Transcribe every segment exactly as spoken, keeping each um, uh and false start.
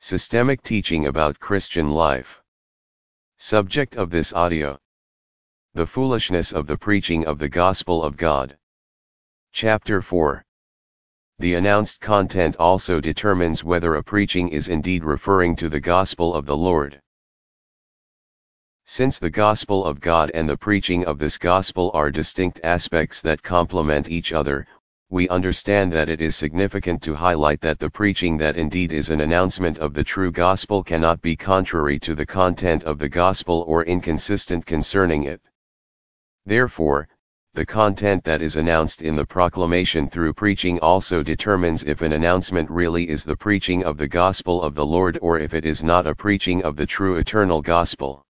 Systemic teaching about Christian life. Subject of this audio: the foolishness of the preaching of the gospel of God. Chapter four. The announced content also determines whether a preaching is indeed referring to the gospel of the Lord. Since the gospel of God and the preaching of this gospel are distinct aspects that complement each other, we understand that it is significant to highlight that the preaching that indeed is an announcement of the true gospel cannot be contrary to the content of the gospel or inconsistent concerning it. Therefore, the content that is announced in the proclamation through preaching also determines if an announcement really is the preaching of the gospel of the Lord or if it is not a preaching of the true eternal gospel.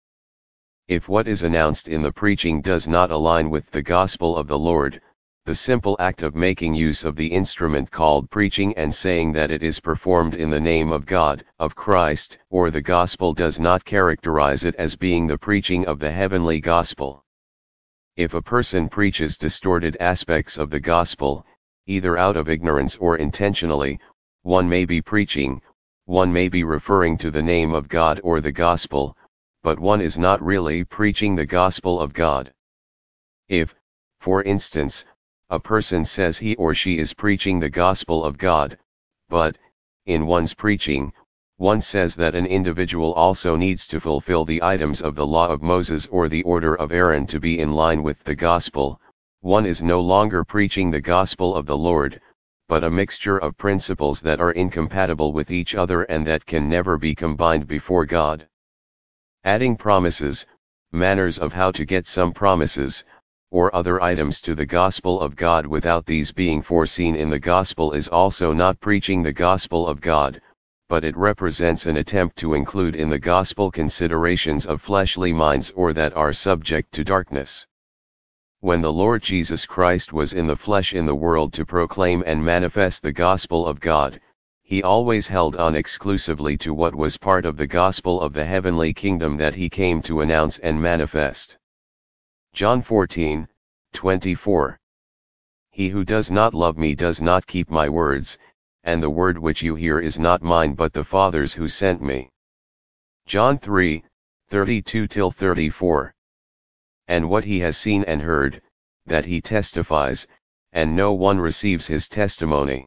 If what is announced in the preaching does not align with the gospel of the Lord, the simple act of making use of the instrument called preaching and saying that it is performed in the name of God, of Christ, or the gospel does not characterize it as being the preaching of the heavenly gospel. If a person preaches distorted aspects of the gospel, either out of ignorance or intentionally, one may be preaching, one may be referring to the name of God or the gospel, but one is not really preaching the gospel of God. If, for instance, a person says he or she is preaching the gospel of God, but, in one's preaching, one says that an individual also needs to fulfill the items of the law of Moses or the order of Aaron to be in line with the gospel, one is no longer preaching the gospel of the Lord, but a mixture of principles that are incompatible with each other and that can never be combined before God. Adding promises, manners of how to get some promises, or other items to the gospel of God without these being foreseen in the gospel is also not preaching the gospel of God, but it represents an attempt to include in the gospel considerations of fleshly minds or that are subject to darkness. When the Lord Jesus Christ was in the flesh in the world to proclaim and manifest the gospel of God, he always held on exclusively to what was part of the gospel of the heavenly kingdom that he came to announce and manifest. John fourteen, twenty-four. He who does not love me does not keep my words, and the word which you hear is not mine but the Father's who sent me. John three, thirty-two till thirty-four. And what he has seen and heard, that he testifies, and no one receives his testimony.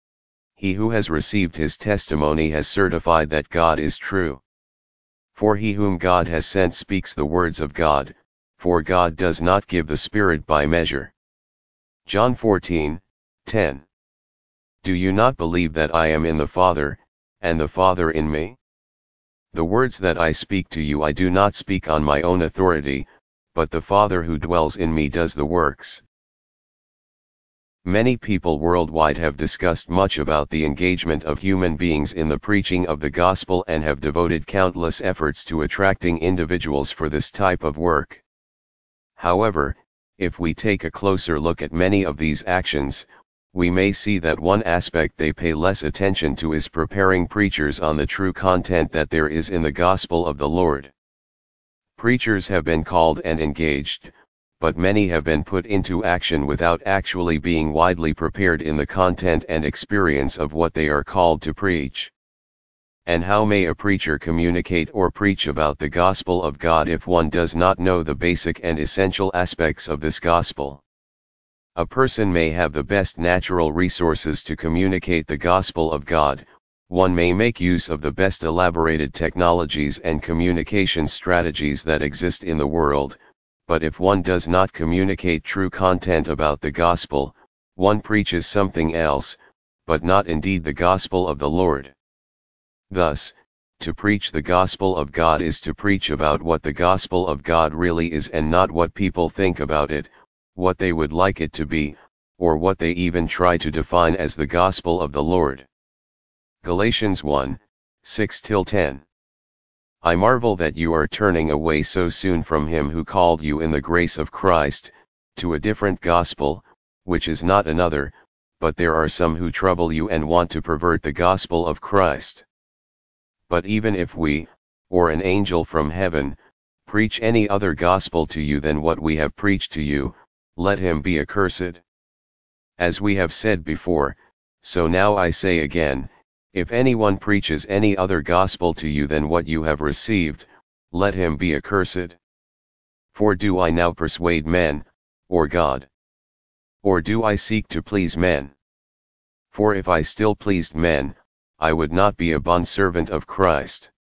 He who has received his testimony has certified that God is true. For he whom God has sent speaks the words of God, for God does not give the Spirit by measure. John fourteen, ten. Do you not believe that I am in the Father, and the Father in me? The words that I speak to you I do not speak on my own authority, but the Father who dwells in me does the works. Many people worldwide have discussed much about the engagement of human beings in the preaching of the gospel and have devoted countless efforts to attracting individuals for this type of work. However, if we take a closer look at many of these actions, we may see that one aspect they pay less attention to is preparing preachers on the true content that there is in the gospel of the Lord. Preachers have been called and engaged, but many have been put into action without actually being widely prepared in the content and experience of what they are called to preach. And how may a preacher communicate or preach about the gospel of God if one does not know the basic and essential aspects of this gospel? A person may have the best natural resources to communicate the gospel of God, one may make use of the best elaborated technologies and communication strategies that exist in the world, but if one does not communicate true content about the gospel, one preaches something else, but not indeed the gospel of the Lord. Thus, to preach the gospel of God is to preach about what the gospel of God really is and not what people think about it, what they would like it to be, or what they even try to define as the gospel of the Lord. Galatians one, six till ten. I marvel that you are turning away so soon from him who called you in the grace of Christ, to a different gospel, which is not another, but there are some who trouble you and want to pervert the gospel of Christ. But even if we, or an angel from heaven, preach any other gospel to you than what we have preached to you, let him be accursed. As we have said before, so now I say again, If anyone preaches any other gospel to you than what you have received, let him be accursed. For do I now persuade men, or God? Or do I seek to please men? For if I still pleased men, I would not be a bondservant of Christ.